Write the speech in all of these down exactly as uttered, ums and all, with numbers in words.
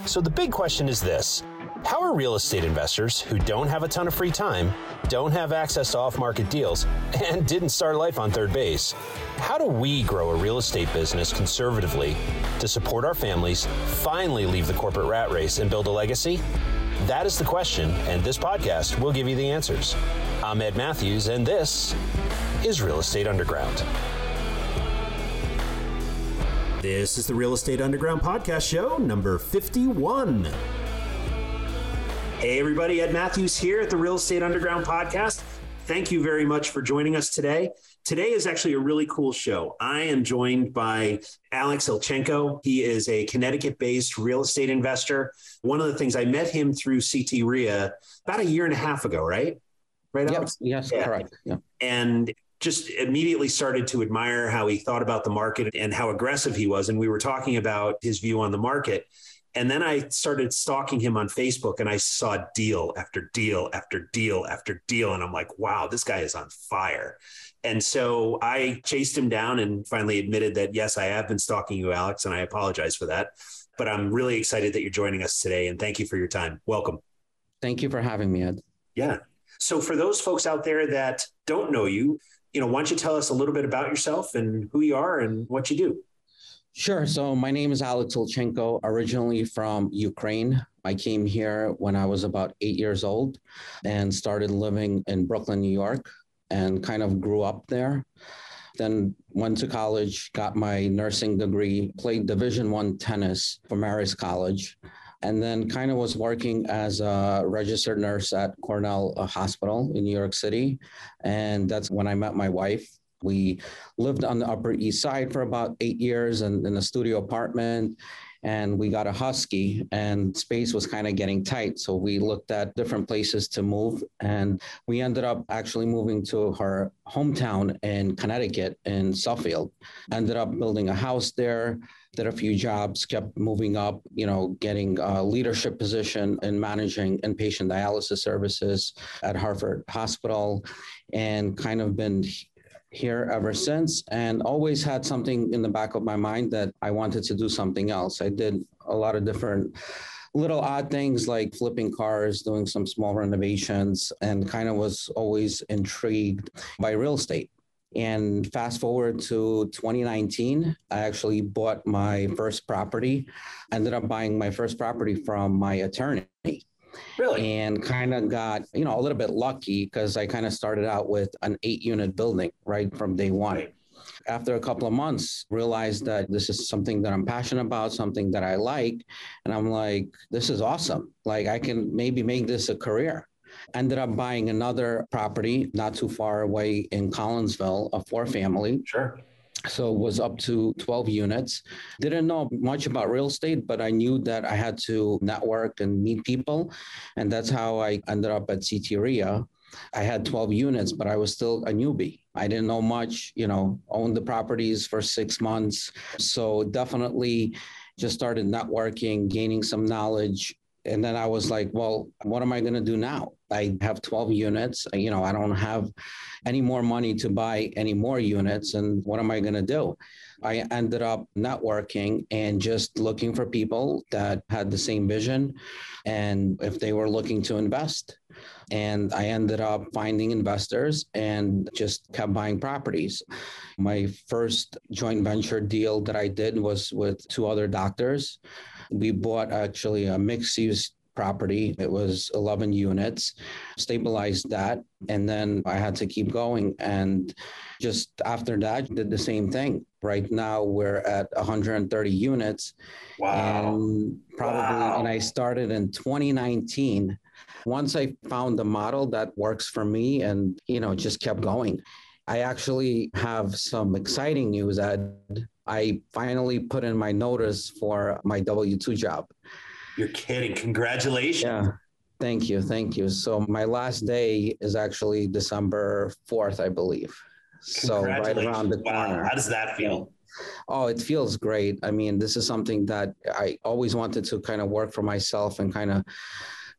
So the big question is this: how are real estate investors who don't have a ton of free time, don't have access to off-market deals, and didn't start life on third base, how do we grow a real estate business conservatively to support our families, finally leave the corporate rat race, and build a legacy? That is the question, and this podcast will give you the answers. I'm Ed Matthews, and this is Real Estate Underground. This is the Real Estate Underground podcast show, number fifty-one. Hey everybody, Ed Matthews here at the Real Estate Underground podcast. Thank you very much for joining us today. Today is actually a really cool show. I am joined by Alex Ilchenko. He is a Connecticut-based real estate investor. One of the things, I met him through C T R I A about a year and a half ago, right? Right, Alex? Yep. Yes, yeah. Correct. Yeah. And just immediately started to admire how he thought about the market and how aggressive he was. And we were talking about his view on the market. And then I started stalking him on Facebook and I saw deal after deal after deal after deal. And I'm like, wow, this guy is on fire. And so I chased him down and finally admitted that, yes, I have been stalking you, Alex, and I apologize for that. But I'm really excited that you're joining us today. And thank you for your time. Welcome. Thank you for having me, Ed. Yeah. So for those folks out there that don't know you, you know, why don't you tell us a little bit about yourself and who you are and what you do? Sure. So my name is Alex Ilchenko, originally from Ukraine. I came here when I was about eight years old and started living in Brooklyn, New York, and kind of grew up there. Then went to college, got my nursing degree, played Division I tennis for Marist College, and then kind of was working as a registered nurse at Cornell Hospital in New York City. And that's when I met my wife. We lived on the Upper East Side for about eight years and in a studio apartment, and we got a husky and space was kind of getting tight. So we looked at different places to move, and we ended up actually moving to her hometown in Connecticut in Suffield. Ended up building a house there, did a few jobs, kept moving up, you know, getting a leadership position in managing inpatient dialysis services at Hartford Hospital, and kind of been here ever since, and always had something in the back of my mind that I wanted to do something else. I did a lot of different little odd things like flipping cars, doing some small renovations, and kind of was always intrigued by real estate. And fast forward to twenty nineteen, I actually bought my first property. Ended up buying my first property from my attorney. Really? And kind of got, you know, a little bit lucky because I kind of started out with an eight unit building right from day one. Right. After a couple of months, realized that this is something that I'm passionate about, something that I like. And I'm like, this is awesome. Like I can maybe make this a career. Ended up buying another property not too far away in Collinsville, a four family. Sure. So it was up to twelve units. Didn't know much about real estate, but I knew that I had to network and meet people. And that's how I ended up at C T R I A. I had twelve units, but I was still a newbie. I didn't know much, you know, owned the properties for six months. So definitely just started networking, gaining some knowledge. And then I was like, well, what am I going to do now? I have twelve units. You know, I don't have any more money to buy any more units. And what am I going to do? I ended up networking and just looking for people that had the same vision and if they were looking to invest. And I ended up finding investors and just kept buying properties. My first joint venture deal that I did was with two other doctors. We bought actually a mixed use property. It was eleven units, stabilized that. And then I had to keep going. And just after that, did the same thing. Right now we're at one hundred thirty units. Wow. And probably, wow. And I started in twenty nineteen. Once I found the model that works for me and, you know, just kept going. I actually have some exciting news, Ed. I finally put in my notice for my W two job. You're kidding. Congratulations. Yeah. Thank you. Thank you. So my last day is actually December fourth, I believe. So right around the corner. Wow. How does that feel? Oh, it feels great. I mean, this is something that I always wanted to kind of work for myself and kind of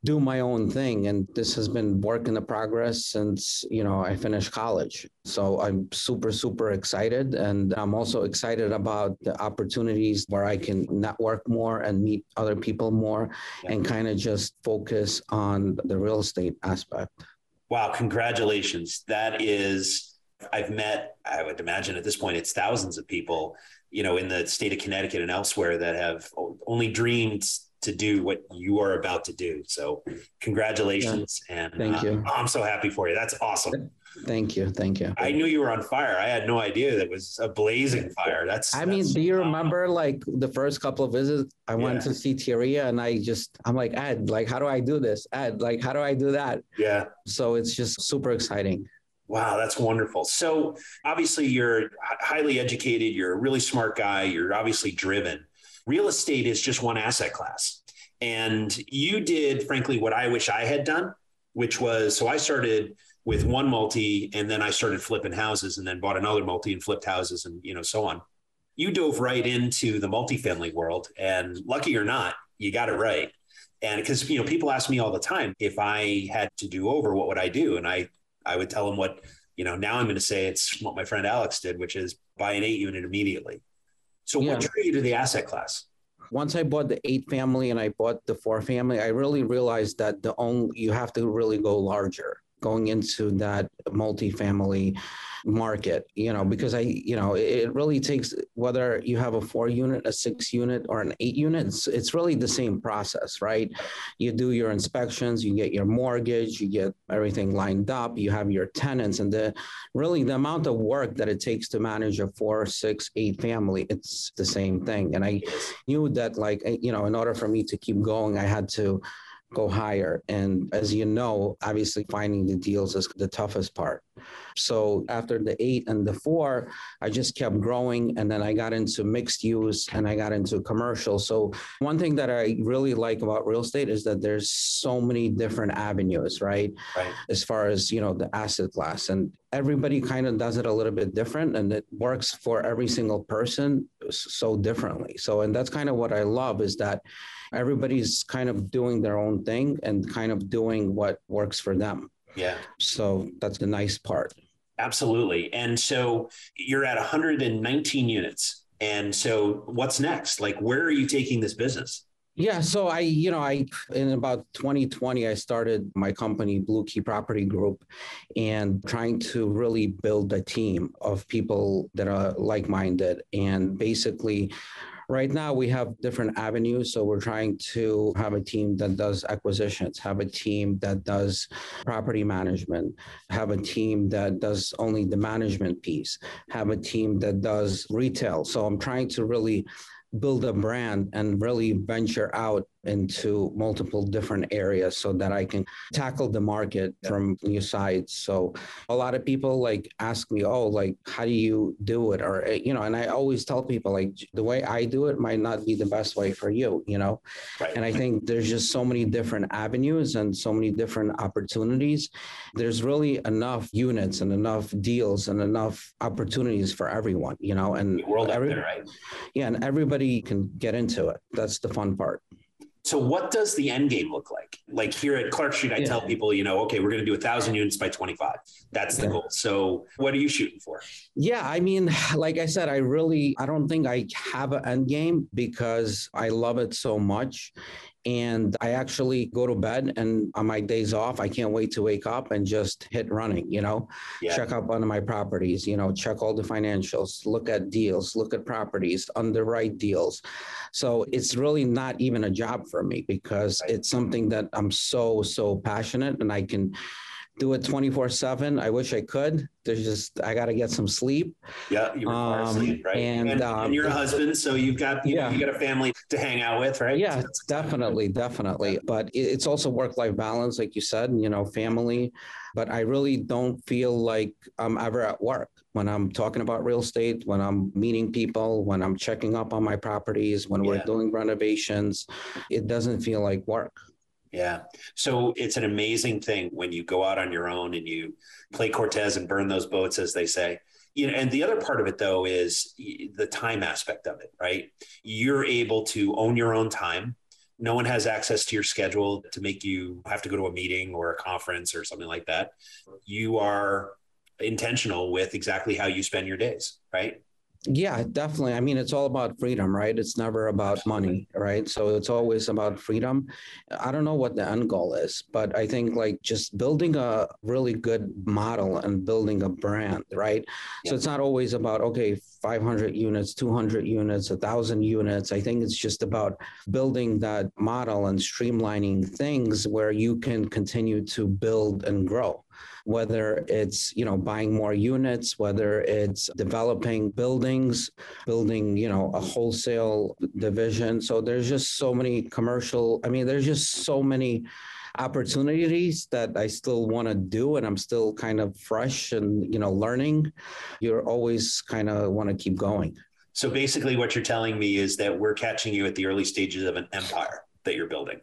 do my own thing. And this has been work in the progress since, you know, I finished college. So I'm super, super excited. And I'm also excited about the opportunities where I can network more and meet other people more yeah. and kind of just focus on the real estate aspect. Wow. Congratulations. That is, I've met, I would imagine at this point, it's thousands of people, you know, in the state of Connecticut and elsewhere that have only dreamed to do what you are about to do. So congratulations. Yeah. And thank uh, you. I'm so happy for you. That's awesome. Thank you. Thank you. I knew you were on fire. I had no idea that was a blazing fire. That's, I that's mean, so do you phenomenal. remember like the first couple of visits I yeah. went to see Tieria and I just, I'm like, Ed, like, how do I do this? Ed, like, how do I do that? Yeah. So it's just super exciting. Wow, that's wonderful. So obviously you're highly educated. You're a really smart guy. You're obviously driven. Real estate is just one asset class. And you did, frankly, what I wish I had done, which was, so I started with one multi and then I started flipping houses and then bought another multi and flipped houses and, you know, so on. You dove right into the multifamily world and lucky or not, you got it right. And because, you know, people ask me all the time, if I had to do over, what would I do? And I, I would tell them what, you know, now I'm going to say it's what my friend Alex did, which is buy an eight unit immediately. So yeah. what drew you to the asset class? Once I bought the eight family and I bought the four family, I really realized that the only, you have to really go larger going into that multifamily market, you know, because I, you know, it really takes, whether you have a four unit, a six unit or an eight unit, it's, it's really the same process, right? You do your inspections, you get your mortgage, you get everything lined up, you have your tenants, and the really the amount of work that it takes to manage a four, six, eight family, it's the same thing. And I knew that, like, you know, in order for me to keep going, I had to go higher. And as you know, obviously finding the deals is the toughest part. So after the eight and the four, I just kept growing. And then I got into mixed use and I got into commercial. So one thing that I really like about real estate is that there's so many different avenues, right? Right. As far as, you know, the asset class, and everybody kind of does it a little bit different, and it works for every single person so differently. So, and that's kind of what I love, is that everybody's kind of doing their own thing and kind of doing what works for them. Yeah. So that's the nice part. Absolutely. And so you're at one hundred nineteen units. And so what's next? Like, where are you taking this business? Yeah. So I, you know, I, in about twenty twenty, I started my company, Blue Key Property Group, and trying to really build a team of people that are like-minded. And basically, right now we have different avenues. So we're trying to have a team that does acquisitions, have a team that does property management, have a team that does only the management piece, have a team that does retail. So I'm trying to really build a brand and really venture out into multiple different areas so that I can tackle the market from new sides. So a lot of people like ask me, oh, like, how do you do it? Or, you know, and I always tell people, like, the way I do it might not be the best way for you, you know? Right. And I think there's just so many different avenues and so many different opportunities. There's really enough units and enough deals and enough opportunities for everyone, you know, and the world every, out there, right? Yeah. And everybody can get into it. That's the fun part. So what does the end game look like? Like here at Clark Street, I yeah. tell people, you know, okay, we're going to do a thousand units by twenty-five. That's the yeah. goal. So what are you shooting for? Yeah, I mean, like I said, I really, I don't think I have an end game because I love it so much. And I actually go to bed, and on my days off, I can't wait to wake up and just hit running, you know, yeah. check up on my properties, you know, check all the financials, look at deals, look at properties, underwrite deals. So it's really not even a job for me because it's something that I'm so, so passionate, and I can do it twenty-four seven. I wish I could. There's just, I got to get some sleep. Yeah, you require um, sleep, right? And, and, um, and you're a husband, so you've got, you, yeah. know, you got a family to hang out with, right? Yeah, definitely, definitely. But it's also work-life balance, like you said, you know, family. But I really don't feel like I'm ever at work when I'm talking about real estate, when I'm meeting people, when I'm checking up on my properties, when yeah. we're doing renovations. It doesn't feel like work. Yeah. So it's an amazing thing when you go out on your own and you play Cortez and burn those boats, as they say. You know, and the other part of it, though, is the time aspect of it, right? You're able to own your own time. No one has access to your schedule to make you have to go to a meeting or a conference or something like that. You are intentional with exactly how you spend your days, right? Yeah, definitely. I mean, it's all about freedom, right? It's never about Absolutely. money, right? So it's always about freedom. I don't know what the end goal is, but I think like just building a really good model and building a brand, right? So Yeah. it's not always about, okay, five hundred units, two hundred units, one thousand units. I think it's just about building that model and streamlining things where you can continue to build and grow, whether it's, you know, buying more units, whether it's developing buildings, building, you know, a wholesale division. So there's just so many commercial, I mean, there's just so many opportunities that I still want to do, and I'm still kind of fresh and, you know, learning. You're always kind of want to keep going. So basically what you're telling me is that we're catching you at the early stages of an empire that you're building.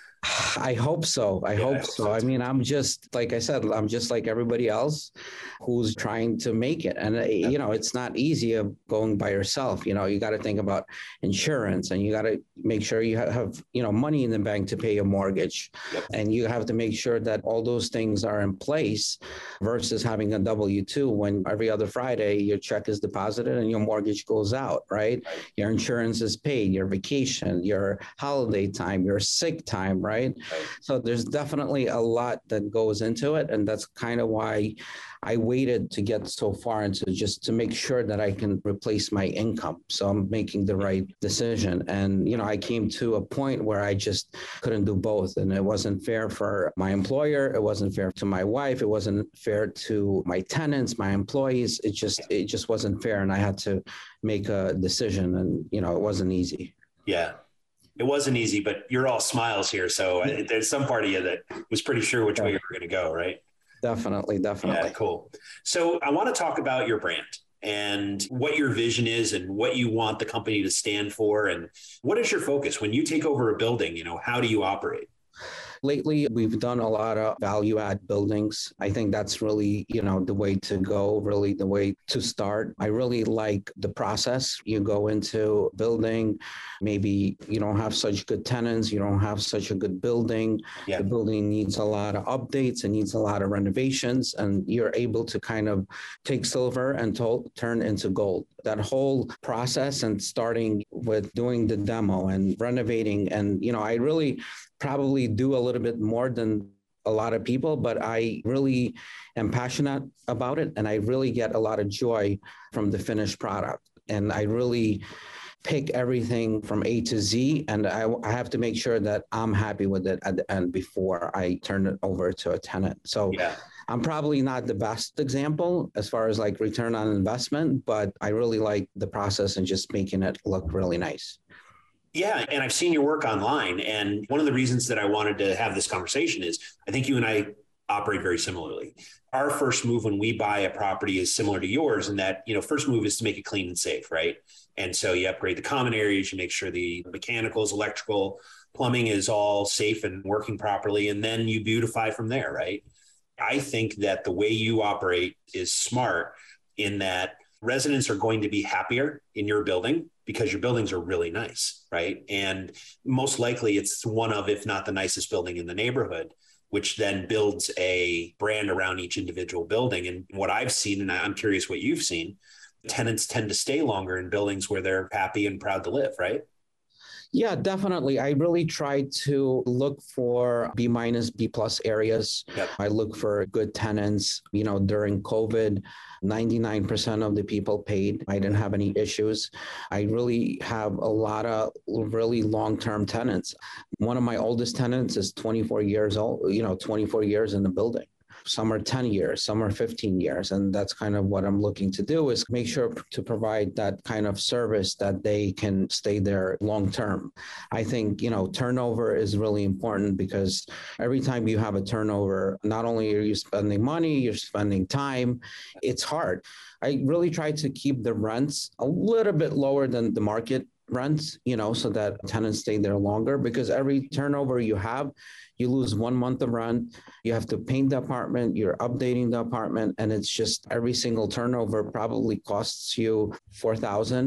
I hope so. I Yeah, hope I hope so. so I too. mean, I'm just, like I said, I'm just like everybody else who's trying to make it. And, uh, you know, it's not easy of going by yourself. You know, you got to think about insurance, and you got to make sure you have, you know, money in the bank to pay a mortgage. Yep. And you have to make sure that all those things are in place versus having a W two when every other Friday your check is deposited and your mortgage goes out, right? Right. Your insurance is paid, your vacation, your holiday time, your sick time, right? Right? Right. So there's definitely a lot that goes into it. And that's kind of why I waited to get so far into just to make sure that I can replace my income. So I'm making the right decision. And, you know, I came to a point where I just couldn't do both. And it wasn't fair for my employer. It wasn't fair to my wife. It wasn't fair to my tenants, my employees. It just, it just wasn't fair. And I had to make a decision, and, you know, it wasn't easy. Yeah. It wasn't easy, but you're all smiles here. So I, there's some part of you that was pretty sure which way you were going to go, right? Definitely, definitely. Yeah, cool. So I want to talk about your brand and what your vision is and what you want the company to stand for. And what is your focus when you take over a building? You know, how do you operate? Lately, we've done a lot of value add buildings. I think that's really, you know, the way to go, really the way to start. I really like the process. You go into building, maybe you don't have such good tenants, you don't have such a good building. Yeah. The building needs a lot of updates, it needs a lot of renovations, and you're able to kind of take silver and to- turn into gold. That whole process, and starting with doing the demo and renovating, and, you know, I really probably do a little bit more than a lot of people, but I really am passionate about it. And I really get a lot of joy from the finished product. And I really pick everything from A to Z. And I, I have to make sure that I'm happy with it at the end before I turn it over to a tenant. So yeah. I'm probably not the best example as far as like return on investment, but I really like the process and just making it look really nice. Yeah. And I've seen your work online. And one of the reasons that I wanted to have this conversation is I think you and I operate very similarly. Our first move when we buy a property is similar to yours in that, you know, first move is to make it clean and safe, right? And so you upgrade the common areas, you make sure the mechanicals, electrical, plumbing is all safe and working properly. And then you beautify from there, right? I think that the way you operate is smart in that residents are going to be happier in your building because your buildings are really nice, right? And most likely it's one of, if not the nicest building in the neighborhood, which then builds a brand around each individual building. And what I've seen, and I'm curious what you've seen, tenants tend to stay longer in buildings where they're happy and proud to live, right? Yeah, definitely. I really try to look for B minus, B plus areas. Yep. I look for good tenants. You know, during COVID, ninety-nine percent of the people paid. I didn't have any issues. I really have a lot of really long-term tenants. One of my oldest tenants is twenty-four years old, you know, twenty-four years in the building. Some are ten years, some are fifteen years. And that's kind of what I'm looking to do is make sure to provide that kind of service that they can stay there long term. I think, you know, turnover is really important because every time you have a turnover, not only are you spending money, you're spending time. It's hard. I really try to keep the rents a little bit lower than the market rents, you know, so that tenants stay there longer, because every turnover you have, you lose one month of rent. You have to paint the apartment, you're updating the apartment, and it's just every single turnover probably costs you four thousand dollars.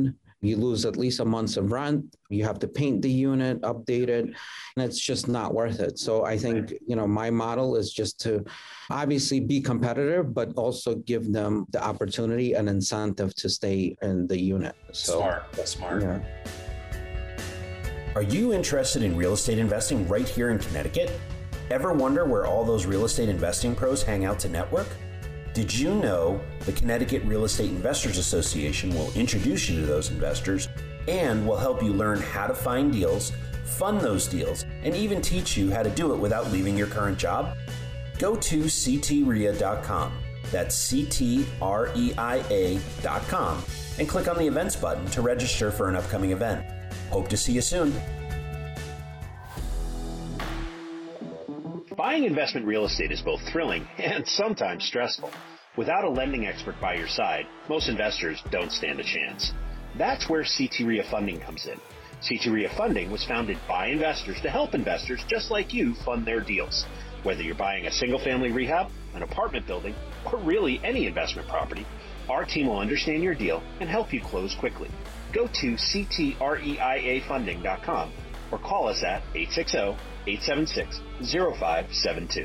You lose at least a month's of rent. You have to paint the unit, update it, and it's just not worth it. So I think, you know, my model is just to obviously be competitive, but also give them the opportunity and incentive to stay in the unit. So, smart. That's smart. Yeah. Are you interested in real estate investing right here in Connecticut? Ever wonder where all those real estate investing pros hang out to network? Did you know the Connecticut Real Estate Investors Association will introduce you to those investors and will help you learn how to find deals, fund those deals, and even teach you how to do it without leaving your current job? Go to c t r e a dot com. That's C T R E I A dot com and click on the events button to register for an upcoming event. Hope to see you soon. Buying investment real estate is both thrilling and sometimes stressful. Without a lending expert by your side, most investors don't stand a chance. That's where C T R E A Funding comes in. C T R E A Funding was founded by investors to help investors just like you fund their deals. Whether you're buying a single-family rehab, an apartment building, or really any investment property, our team will understand your deal and help you close quickly. Go to c t r e i a funding dot com or call us at eight six zero, eight seven six, zero five seven two.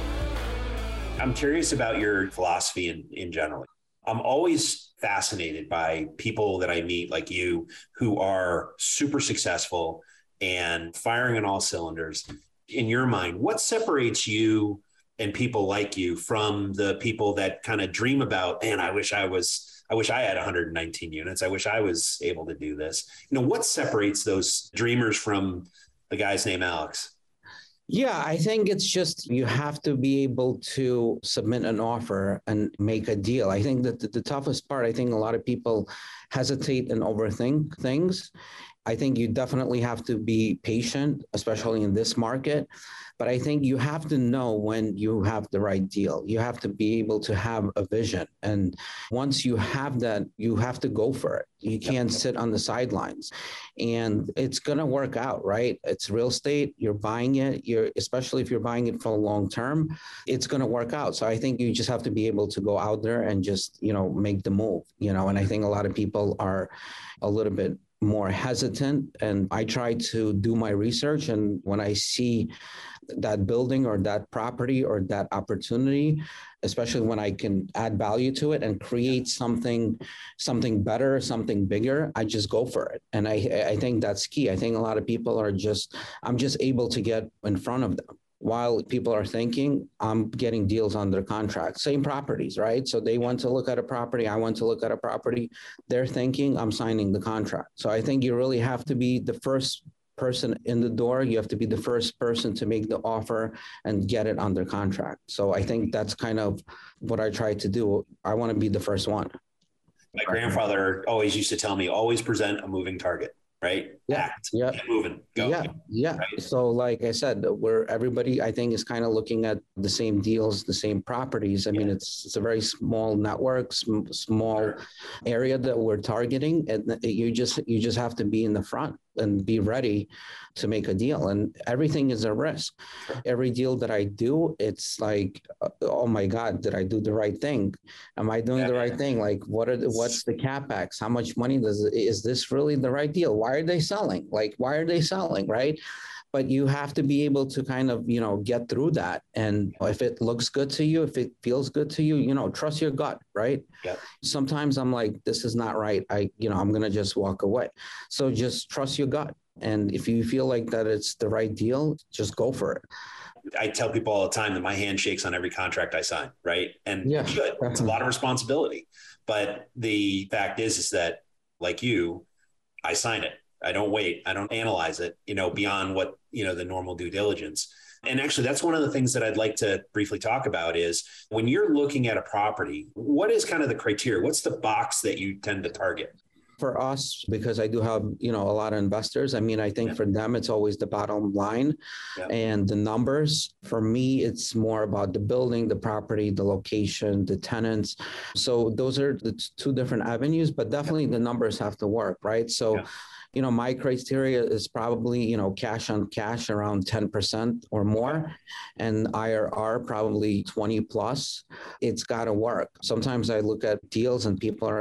I'm curious about your philosophy in, in general. I'm always fascinated by people that I meet like you who are super successful and firing on all cylinders. In your mind, what separates you and people like you from the people that kind of dream about, man, I wish I was, I wish I had one hundred nineteen units. I wish I was able to do this. You know, what separates those dreamers from the guy's named Alex? Yeah, I think it's just you have to be able to submit an offer and make a deal. I think that the, the toughest part, I think a lot of people hesitate and overthink things. I think you definitely have to be patient, especially in this market. But I think you have to know when you have the right deal. You have to be able to have a vision. And once you have that, you have to go for it. You can't sit on the sidelines. And it's going to work out, right? It's real estate. You're buying it. You're, especially if you're buying it for a long term, it's going to work out. So I think you just have to be able to go out there and just, you know, make the move, you know, and I think a lot of people are a little bit more hesitant, and I try to do my research. And when I see that building or that property or that opportunity, especially when I can add value to it and create something, something better, something bigger, I just go for it. And I, I think that's key. I think a lot of people are just, I'm just able to get in front of them. While people are thinking, I'm getting deals under contract, same properties, right? So they want to look at a property, I want to look at a property. They're thinking, I'm signing the contract. So I think you really have to be the first person in the door. You have to be the first person to make the offer and get it under contract. So I think that's kind of what I try to do. I want to be the first one. My grandfather always used to tell me, always present a moving target. Right? Yeah. Act. Yeah. Get moving. Go. Yeah. Yeah. Right? So like I said, where everybody, I think, is kind of looking at the same deals, the same properties. I yeah. mean, it's it's a very small network, sm- small sure. area that we're targeting. And you just you just have to be in the front and be ready to make a deal. And everything is a risk. Sure. Every deal that I do, it's like, oh my God, did I do the right thing? Am I doing yeah. the right thing? Like, what are the, what's the capex? How much money does it, is this really the right deal? Why are they selling? Like, why are they selling? Right. But you have to be able to kind of, you know, get through that. And if it looks good to you, if it feels good to you, you know, trust your gut, right? Yep. Sometimes I'm like, this is not right. I, you know, I'm going to just walk away. So just trust your gut. And if you feel like that it's the right deal, just go for it. I tell people all the time that my hand shakes on every contract I sign, right? And yeah, it should. It's a lot of responsibility. But the fact is, is that like you, I sign it. I don't wait. I don't analyze it, you know, beyond what, you know, the normal due diligence. And actually, that's one of the things that I'd like to briefly talk about is when you're looking at a property, what is kind of the criteria? What's the box that you tend to target? For us, because I do have, you know, a lot of investors. I mean, I think yeah. for them, it's always the bottom line yeah. and the numbers. For me, it's more about the building, the property, the location, the tenants. So those are the two different avenues, but definitely yeah. the numbers have to work, right? So yeah. you know, my criteria is probably, you know, cash on cash around ten percent or more, and I R R probably twenty plus. It's got to work. Sometimes I look at deals and people are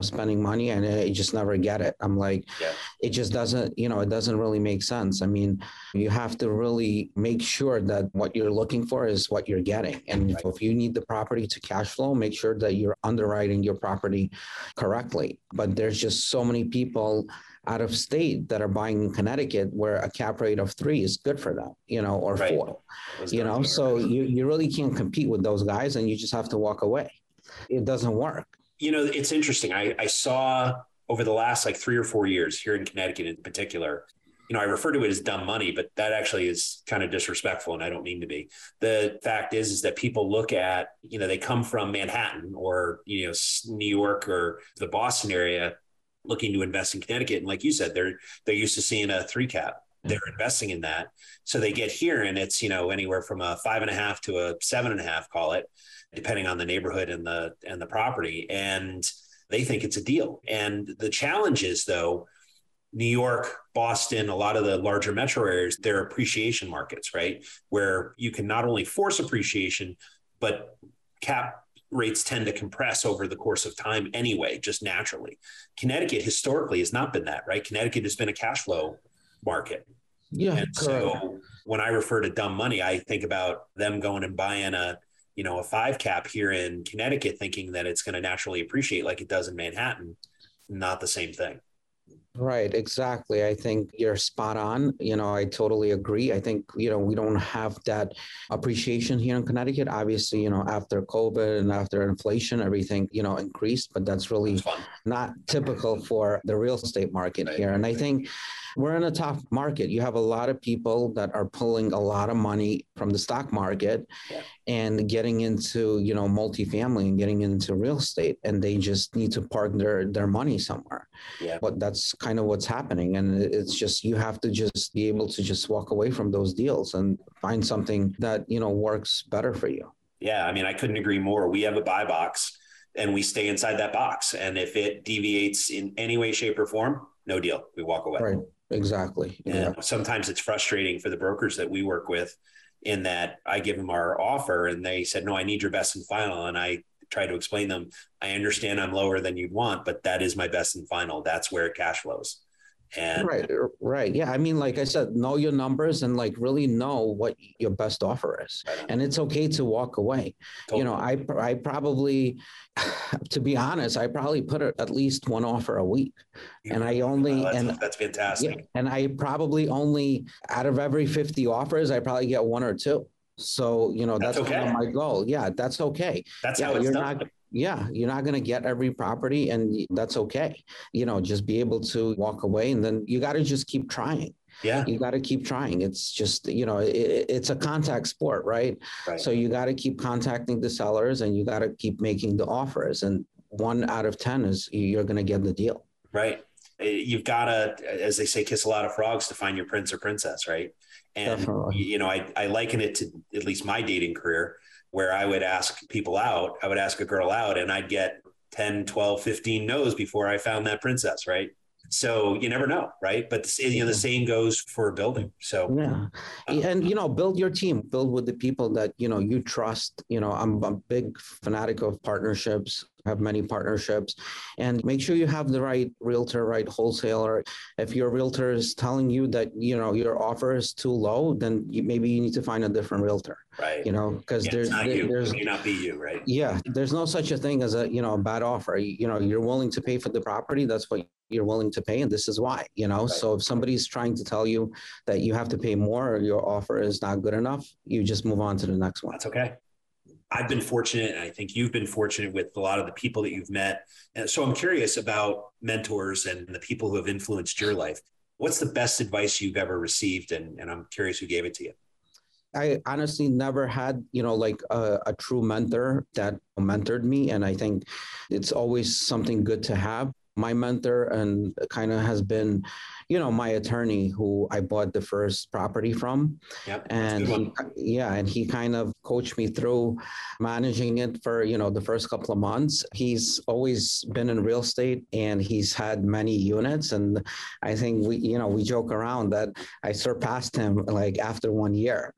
spending money and I just never get it. I'm like, Yeah. it just doesn't, you know, it doesn't really make sense. I mean, you have to really make sure that what you're looking for is what you're getting. And Right. if you need the property to cash flow, make sure that you're underwriting your property correctly. But there's just so many people out of state that are buying in Connecticut where a cap rate of three is good for them, you know, or Right. four, Those you numbers know, are- so you, you really can't compete with those guys and you just have to walk away. It doesn't work. You know, it's interesting. I, I saw over the last like three or four years here in Connecticut in particular, you know, I refer to it as dumb money, but that actually is kind of disrespectful and I don't mean to be. The fact is, is that people look at, you know, they come from Manhattan or, you know, New York or the Boston area looking to invest in Connecticut. And like you said, they're, they're used to seeing a three cap. They're investing in that. So they get here and it's, you know, anywhere from a five and a half to a seven and a half, call it, depending on the neighborhood and the and the property. And they think it's a deal. And the challenge is, though, New York, Boston, a lot of the larger metro areas, they're appreciation markets, right? Where you can not only force appreciation, but cap rates tend to compress over the course of time anyway, just naturally. Connecticut historically has not been that, right? Connecticut has been a cash flow market. Yeah. And so when I refer to dumb money, I think about them going and buying a, you know, a five cap here in Connecticut, thinking that it's going to naturally appreciate like it does in Manhattan. Not the same thing. Right, exactly. I think you're spot on. You know, I totally agree. I think, you know, we don't have that appreciation here in Connecticut. Obviously, you know, after COVID and after inflation, everything, you know, increased, but that's really It's fun. not typical for the real estate market Right. here. And I think we're in a tough market. You have a lot of people that are pulling a lot of money from the stock market Yeah. and getting into, you know, multifamily and getting into real estate, and they just need to park their, their money somewhere. Yeah. But that's kind of what's happening. And it's just, you have to just be able to just walk away from those deals and find something that, you know, works better for you. Yeah. I mean, I couldn't agree more. We have a buy box and we stay inside that box. And if it deviates in any way, shape, or form, no deal. We walk away. Right. Exactly. And Yeah. sometimes it's frustrating for the brokers that we work with in that I give them our offer and they said, no, I need your best and final. And I try to explain them, I understand I'm lower than you'd want, but that is my best and final. That's where it cash flows. And Right, right. Yeah. I mean, like I said, know your numbers and like really know what your best offer is. Right on. And it's okay to walk away. Totally. You know, I, I probably, to be honest, I probably put at least one offer a week. And I only, Wow, that's, and that's fantastic. yeah, and I probably only, out of every fifty offers, I probably get one or two. So, you know, that's, That's kind of okay. my goal. Yeah, that's okay. That's Yeah, how it's you're done. not, yeah, you're not going to get every property and that's okay. You know, just be able to walk away and then you got to just keep trying. Yeah. You got to keep trying. It's just, you know, it, it's a contact sport, right? Right. So you got to keep contacting the sellers and you got to keep making the offers. And one out of ten is you're going to get the deal. Right. You've got to, as they say, kiss a lot of frogs to find your prince or princess, right? And, Definitely. you know, I, I liken it to at least my dating career where I would ask people out, I would ask a girl out and I'd get ten, twelve, fifteen no's before I found that princess, right? So you never know, right? But the, you know, the same goes for a building. So Yeah. And, you know, build your team, build with the people that, you know, you trust. You know, I'm a big fanatic of partnerships, have many partnerships, and make sure you have the right realtor, right wholesaler. If your realtor is telling you that, you know, your offer is too low, then you, maybe you need to find a different realtor, right. you know, because Yeah, there's, it's not there- you. there's, It may not be you, right? yeah, there's no such a thing as a, you know, a bad offer. You, you know, you're willing to pay for the property. That's what you're willing to pay. And this is why, you know, Right. so if somebody's trying to tell you that you have to pay more or your offer is not good enough, you just move on to the next one. That's okay. I've been fortunate, and I think you've been fortunate with a lot of the people that you've met. And so I'm curious about mentors and the people who have influenced your life. What's the best advice you've ever received? And, and I'm curious who gave it to you. I honestly never had, you know, like a, a true mentor that mentored me. And I think it's always something good to have. my mentor and kind of has been, you know, my attorney who I bought the first property from. Yep, and he, yeah, and he kind of coached me through managing it for, you know, the first couple of months. He's always been in real estate and he's had many units. And I think we, you know, we joke around that I surpassed him like after one year.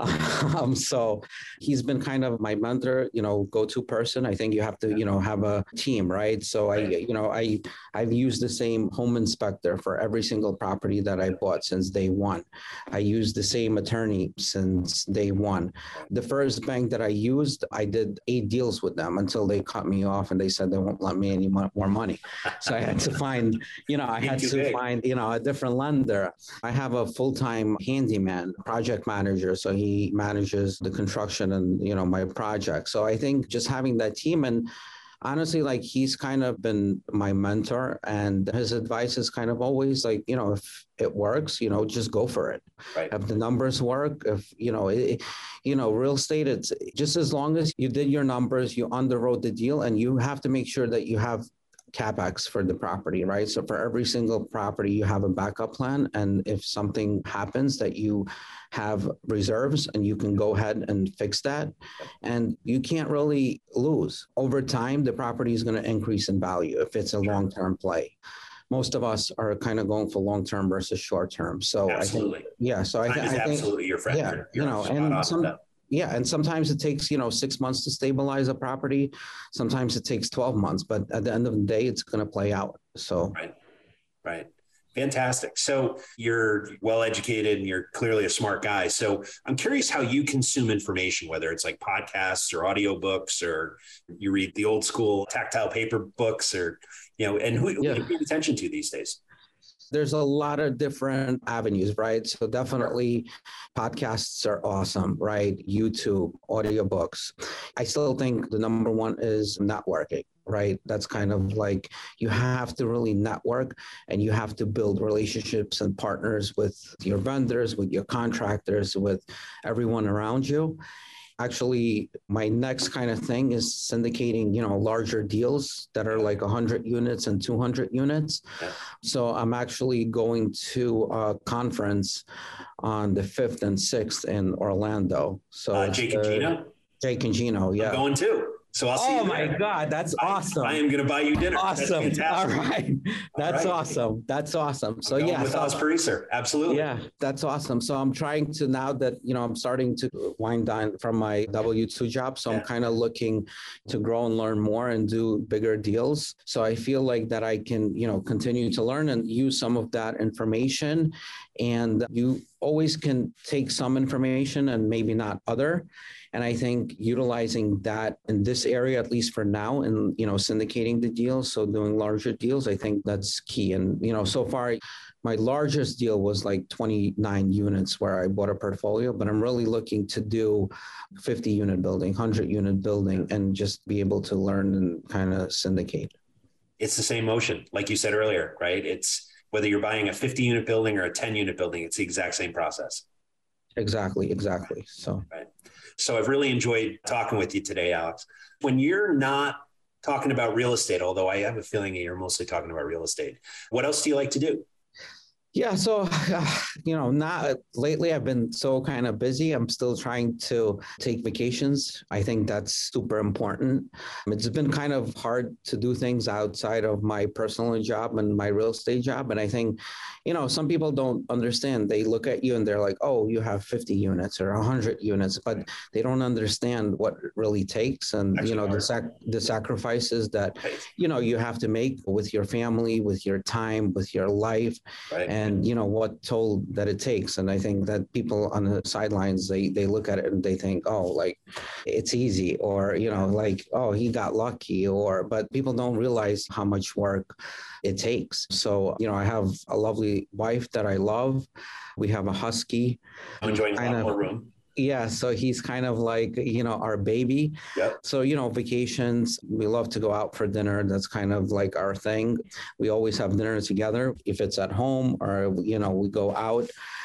Um, so he's been kind of my mentor, you know, go-to person. I think you have to, you know, have a team, right? So I, you know, I, I've used the same home inspector for every single property that I bought since day one. I used the same attorney since day one. The first bank that I used, I did eight deals with them until they cut me off and they said they won't let me any more money. So I had to find, you know, I had to find, you know, a different lender. I have a full-time handyman, project manager. So he manages the construction and, you know, my project. So I think just having that team, and honestly, like he's kind of been my mentor, and his advice is kind of always like, you know, if it works, you know, just go for it. Right. If the numbers work, if, you know, it, you know, real estate, it's just as long as you did your numbers, you underwrote the deal, and you have to make sure that you have CapEx for the property, right? So for every single property, you have a backup plan. And if something happens, that you have reserves and you can go ahead and fix that. And you can't really lose. Over time, the property is going to increase in value if it's a long-term play. Most of us are kind of going for long-term versus short-term. So absolutely. I think, yeah. So Time I, th- is I think, absolutely your friend. yeah, You're, you know, and some, yeah. And sometimes it takes, you know, six months to stabilize a property. Sometimes it takes twelve months, but at the end of the day, it's going to play out. So, right. Right. Fantastic. So you're well-educated and you're clearly a smart guy. So I'm curious how you consume information, whether it's like podcasts or audiobooks, or you read the old school tactile paper books, or, you know, and who, yeah. who you pay attention to these days? There's a lot of different avenues, right? So definitely podcasts are awesome, right? YouTube, audiobooks. I still think the number one is networking, right? That's kind of like, you have to really network and you have to build relationships and partners with your vendors, with your contractors, with everyone around you. Actually, my next kind of thing is syndicating, you know, larger deals that are like one hundred units and two hundred units. Yeah. So I'm actually going to a conference on the fifth and sixth in Orlando. So uh, Jake and Gino? Jake and Gino, yeah. I'm going too. So I'll see oh you my there. God, that's I, awesome. I am going to buy you dinner. Awesome. That's fantastic. All right. That's All right. awesome. That's awesome. So I'm going yeah. with so, Osparicer. Absolutely. Yeah, that's awesome. So I'm trying to, now that, you know, I'm starting to wind down from my W two job. So yeah. I'm kind of looking to grow and learn more and do bigger deals. So I feel like that I can, you know, continue to learn and use some of that information. And you always can take some information and maybe not other. And I think utilizing that in this area, at least for now, and, you know, syndicating the deals, so doing larger deals, I think that's key. And, you know, so far, my largest deal was like twenty-nine units where I bought a portfolio, but I'm really looking to do fifty unit building, one hundred unit building, and just be able to learn and kind of syndicate. It's the same motion, like you said earlier, right? It's whether you're buying a fifty unit building or a ten unit building, it's the exact same process. Exactly, exactly. So, right. So I've really enjoyed talking with you today, Alex. When you're not talking about real estate, although I have a feeling you're mostly talking about real estate, what else do you like to do? Yeah. So, uh, you know, not lately I've been so kind of busy. I'm still trying to take vacations. I think that's super important. It's been kind of hard to do things outside of my personal job and my real estate job. And I think, you know, some people don't understand. They look at you and they're like, oh, you have fifty units or one hundred units, but they don't understand what it really takes. And, Actually, you know, the, sac- the sacrifices that, you know, you have to make with your family, with your time, with your life. Right. And And, you know, what toll that it takes. And I think that people on the sidelines, they they look at it and they think, oh, like it's easy, or, you know, like, oh, he got lucky, or, but people don't realize how much work it takes. So, you know, I have a lovely wife that I love. We have a husky. I'm enjoying a lot more room. Yeah. So he's kind of like, you know, our baby. Yep. So, you know, vacations, we love to go out for dinner. That's kind of like our thing. We always have dinner together. If it's at home or, you know, we go out.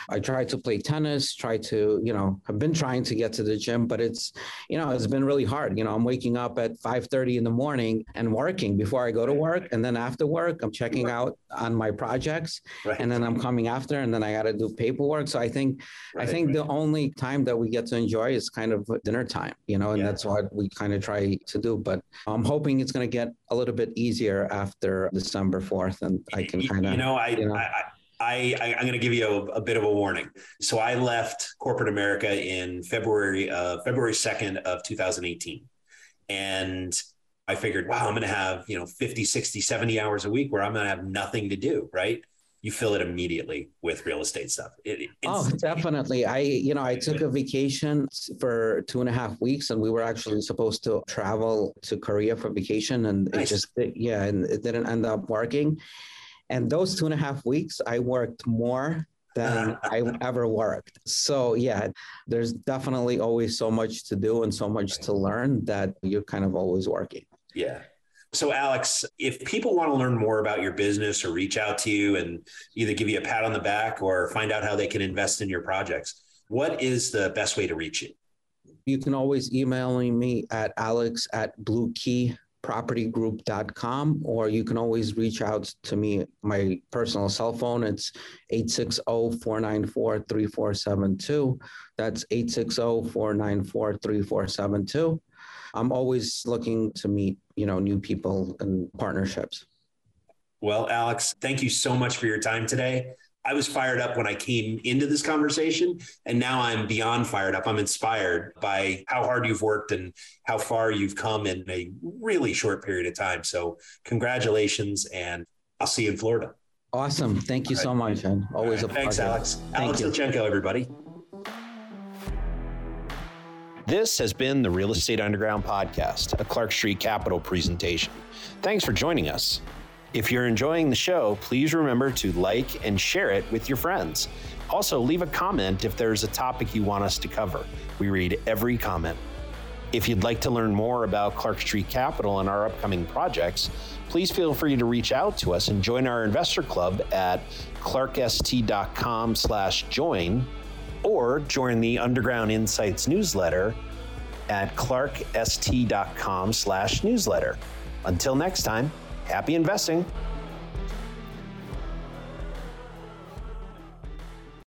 I try to play tennis, try to, you know, I've been trying to get to the gym, but it's, you know, it's been really hard. You know, I'm waking up at five thirty in the morning and working before I go to work. And then after work, I'm checking out on my projects, right. And then I'm coming after, and then I got to do paperwork. So I think, right, I think right. the only time that we get to enjoy is kind of dinner time, you know, and yeah. that's what we kind of try to do. But I'm hoping it's going to get a little bit easier after December fourth, and I can kind of, you know, I, you know, I, I I, I, I'm going to give you a, a bit of a warning. So I left corporate America in February, uh, February second of two thousand eighteen. And I figured, wow, I'm going to have, you know, fifty, sixty, seventy hours a week where I'm going to have nothing to do, right? You fill it immediately with real estate stuff. It, oh, definitely. I, you know, I took a vacation for two and a half weeks, and we were actually supposed to travel to Korea for vacation. And nice. it just, it, yeah, and it didn't end up working. And those two and a half weeks, I worked more than I ever worked. So yeah, there's definitely always so much to do and so much to learn that you're kind of always working. Yeah. So Alex, if people want to learn more about your business or reach out to you and either give you a pat on the back or find out how they can invest in your projects, what is the best way to reach you? You can always email me at alex at blue key property group dot com, or you can always reach out to me. My personal cell phone, it's eight six zero, four nine four, three four seven two. That's eight six zero, four nine four, three four seven two. I'm always looking to meet, you know, new people and partnerships. Well, Alex, thank you so much for your time today. I was fired up when I came into this conversation, and now I'm beyond fired up. I'm inspired by how hard you've worked and how far you've come in a really short period of time. So congratulations, and I'll see you in Florida. Awesome. Thank you All so right. much, and always right. a Thanks, pleasure. Alex. Thank Alex you. Ilchenko, everybody. This has been the Real Estate Underground Podcast, a Clark Street Capital presentation. Thanks for joining us. If you're enjoying the show, please remember to like and share it with your friends. Also, leave a comment if there's a topic you want us to cover. We read every comment. If you'd like to learn more about Clark Street Capital and our upcoming projects, please feel free to reach out to us and join our investor club at clarkst.com slash join, or join the Underground Insights newsletter at clarkst.com slash newsletter. Until next time, happy investing.